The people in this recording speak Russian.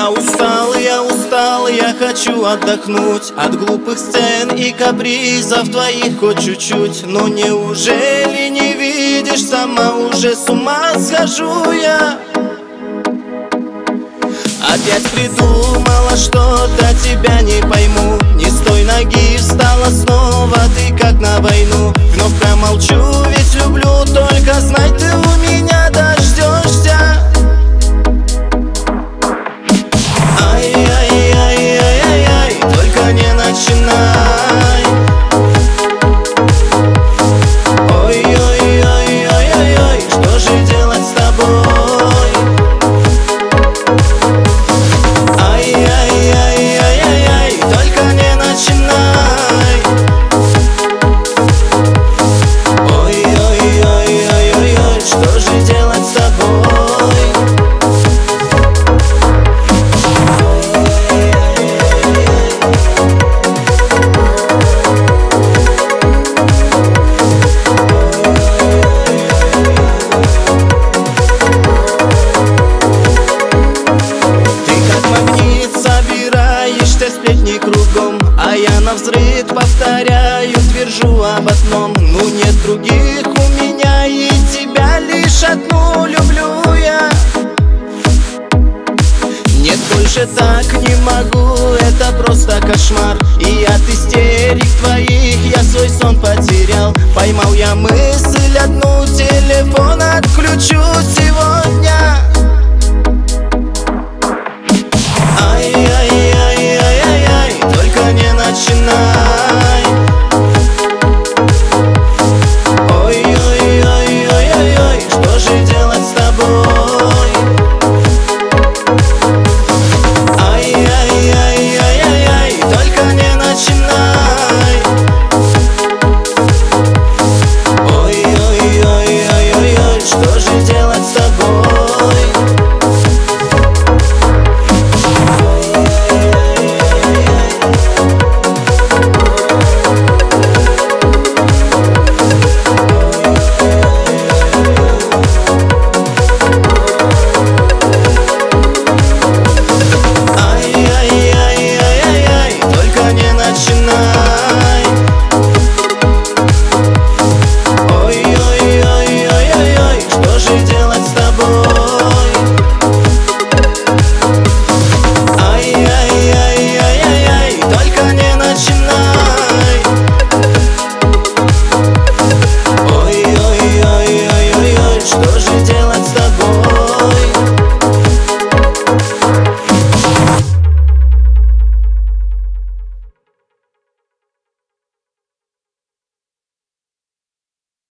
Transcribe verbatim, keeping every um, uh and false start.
Я устал, я устал, я хочу отдохнуть от глупых сцен и капризов твоих хоть чуть-чуть. Но неужели не видишь сама, уже с ума схожу я? Опять придумала что-то, тебя не пойму. Не с той ноги встала снова, ты как на войну. Вновь промолчу, ведь люблю, только знай, ты у меня дождешься. Ай-яй-яй-яй-яй, только не начинай. Ой-ой-ой-ой-ой-ой, что же делать с тобой? Ай-яй-яй-яй-яй, только не начинай. Ой-ой-ой-ой-ой-ой, что же делать с тобой? Сплетни кругом, а я навзрыд повторяю, твержу об одном. Ну нет других у меня, и тебя лишь одну люблю я. Нет, больше так не могу, это просто кошмар. И от истерик твоих я свой сон потерял. Поймал я мысль одну, телефон отключу сегодня.